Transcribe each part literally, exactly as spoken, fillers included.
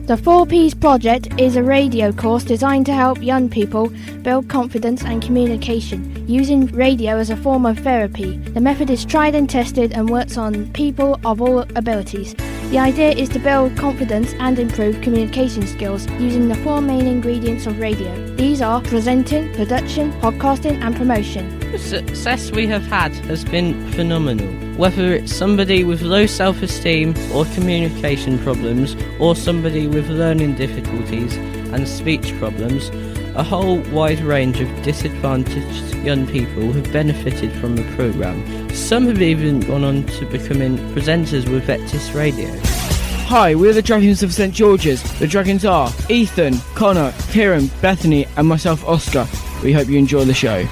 The four Ps Project is a radio course designed to help young people build confidence and communication, using radio as a form of therapy. The method is tried and tested and works on people of all abilities. The idea is to build confidence and improve communication skills using the four main ingredients of radio. These are presenting, production, podcasting and promotion. The success we have had has been phenomenal. Whether it's somebody with low self-esteem or communication problems, or somebody with learning difficulties and speech problems, a whole wide range of disadvantaged young people have benefited from the programme. Some have even gone on to becoming presenters with Vectis Radio. Hi, we're the Dragons of St George's. The Dragons are Ethan, Connor, Kieran, Bethany and myself, Oscar. We hope you enjoy the show.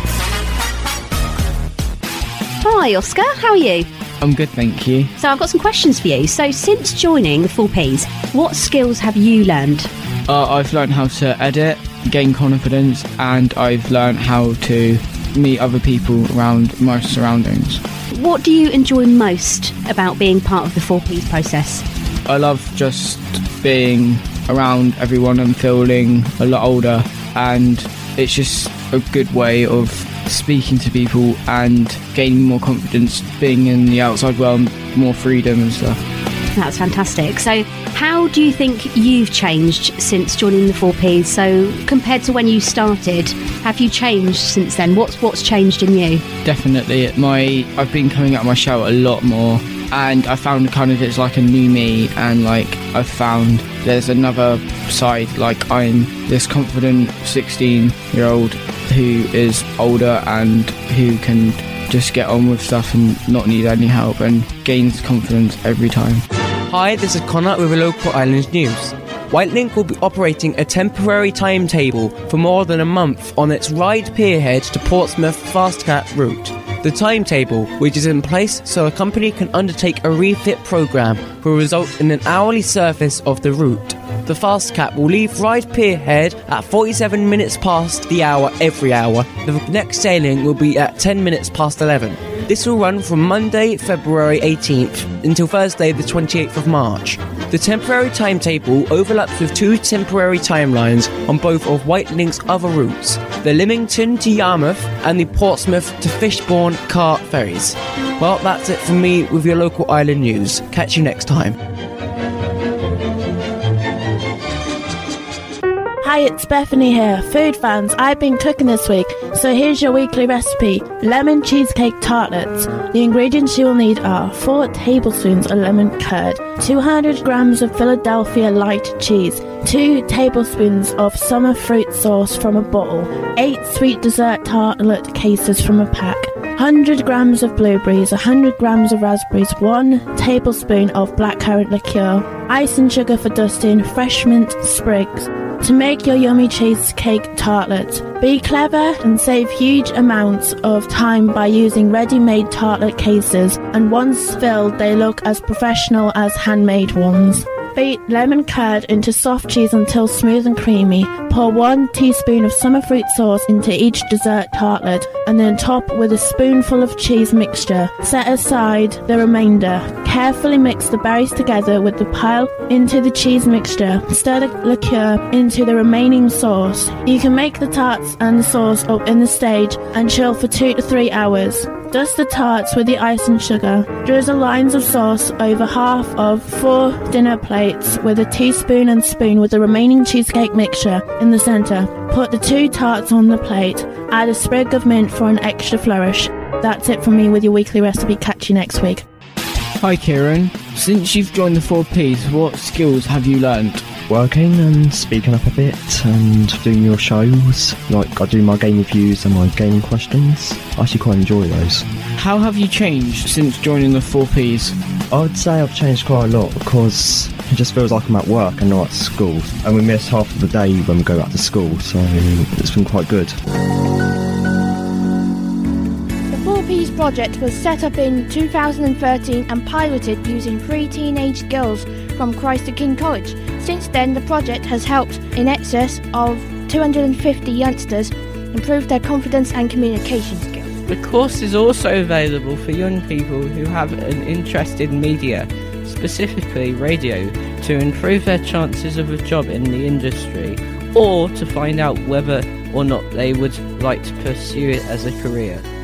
Hi Oscar, how are you? I'm good, thank you. So I've got some questions for you. So since joining the four Ps, what skills have you learned? Uh, I've learned how to edit, gain confidence, and I've learned how to meet other people around my surroundings. What do you enjoy most about being part of the four Ps process? I love just being around everyone and feeling a lot older, and it's just a good way of speaking to people and gaining more confidence, being in the outside world, more freedom and stuff. That's fantastic. So how do you think you've changed since joining the four Ps? So compared to when you started, have you changed since then? What's what's changed in you? Definitely. My I've been coming out of my shell a lot more, and I found kind of it's like a new me, and like I've found there's another side, like I'm this confident sixteen year old who is older and who can just get on with stuff and not need any help and gains confidence every time. Hi, this is Connor with a local Islands News. Whitelink will be operating a temporary timetable for more than a month on its Ryde Pierhead to Portsmouth Fastcat route. The timetable, which is in place so the company can undertake a refit programme, will result in an hourly service of the route. The Fastcat will leave Ryde Pierhead at forty-seven minutes past the hour every hour. The next sailing will be at ten minutes past eleven. This will run from Monday, February eighteenth until Thursday, the twenty-eighth of March. The temporary timetable overlaps with two temporary timelines on both of Whitelink's other routes, the Lymington to Yarmouth and the Portsmouth to Fishbourne car ferries. Well, that's it from me with your local island news. Catch you next time. Hi, it's Bethany here. Food fans, I've been cooking this week, so here's your weekly recipe. Lemon cheesecake tartlets. The ingredients you will need are four tablespoons of lemon curd, two hundred grams of Philadelphia light cheese, two tablespoons of summer fruit sauce from a bottle, eight sweet dessert tartlet cases from a pack, one hundred grams of blueberries, one hundred grams of raspberries, one tablespoon of blackcurrant liqueur, ice and sugar for dusting, fresh mint sprigs. To make your yummy cheesecake tartlets, be clever and save huge amounts of time by using ready-made tartlet cases, and once filled they look as professional as handmade ones. Beat lemon curd into soft cheese until smooth and creamy. Pour one teaspoon of summer fruit sauce into each dessert tartlet and then top with a spoonful of cheese mixture. Set aside the remainder. Carefully mix the berries together with the pile into the cheese mixture. Stir the liqueur into the remaining sauce. You can make the tarts and the sauce up in the stage and chill for two to three hours. Dust the tarts with the ice and sugar. Drizzle lines of sauce over half of four dinner plates with a teaspoon and spoon with the remaining cheesecake mixture in the centre. Put the two tarts on the plate. Add a sprig of mint for an extra flourish. That's it from me with your weekly recipe. Catch you next week. Hi Kieran, since you've joined the four Ps, what skills have you learnt? Working and speaking up a bit and doing your shows. Like I do my game reviews and my gaming questions. I actually quite enjoy those. How have you changed since joining the four Ps? I'd say I've changed quite a lot because it just feels like I'm at work and not at school. And we miss half of the day when we go back to school, so it's been quite good. The four Ps project was set up in two thousand thirteen and piloted using three teenage girls from Christ the King College. Since then, the project has helped in excess of two hundred fifty youngsters improve their confidence and communication skills. The course is also available for young people who have an interest in media, specifically radio, to improve their chances of a job in the industry, or to find out whether or not they would like to pursue it as a career.